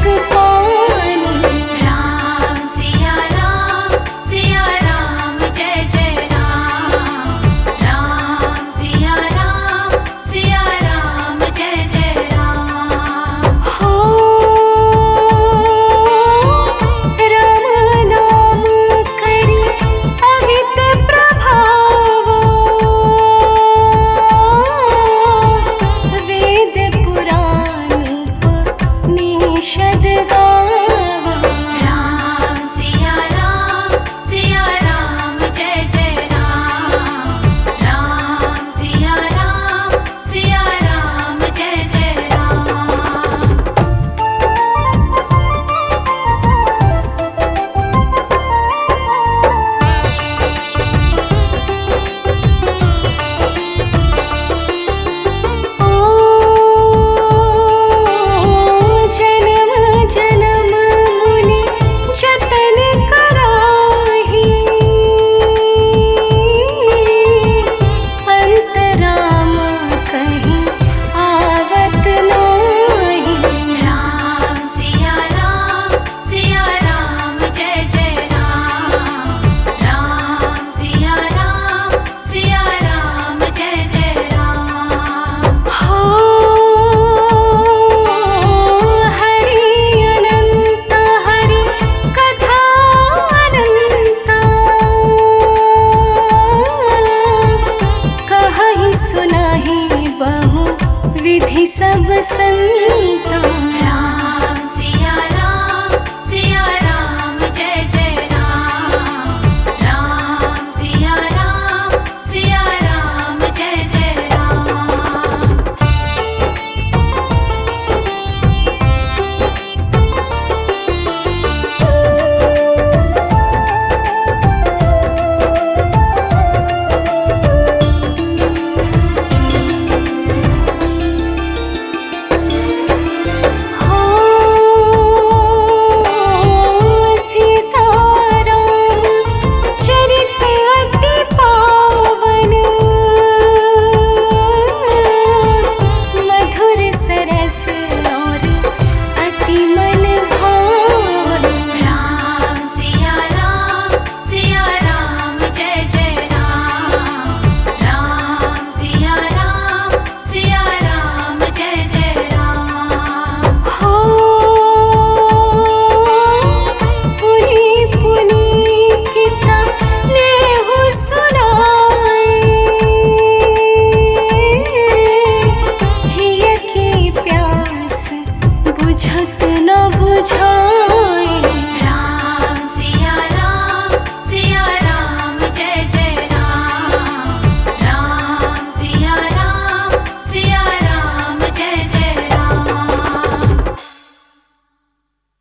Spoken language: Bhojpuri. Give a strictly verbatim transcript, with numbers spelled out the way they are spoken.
पानी। राम सिया राम सिया राम जय जय राम। राम सिया राम सिया राम जय जय राम। हो राम नाम करी अमित प्रभाव, वेद पुराण उपनिषद गावा। राम सिया राम सिया राम जय जय राम। राम सिया राम सिया राम जय जय राम। ओ जन्म जन्म मुनि जतन कराही, अंतराम कहीं आवत नाही। राम सिया राम सिया राम जय जय राम। राम सिया राम सिया राम जय जय राम। हो हरि अनंत हरि कथा अनंता, कहीं सुनाही बहु विधि सब संता। राम सिया राम सिया राम जय जय राम। राम सिया राम सिया राम जय जय राम। हो सीताराम चरित अति पावन, मधुर सरस और अति मन भावन। राम सिया राम सिया राम जय जय राम। राम सिया राम सिया राम जय जय राम। हो पुनि पुनि किता नेहु सुनाए, हिय की प्यास बुझत न बुझाए।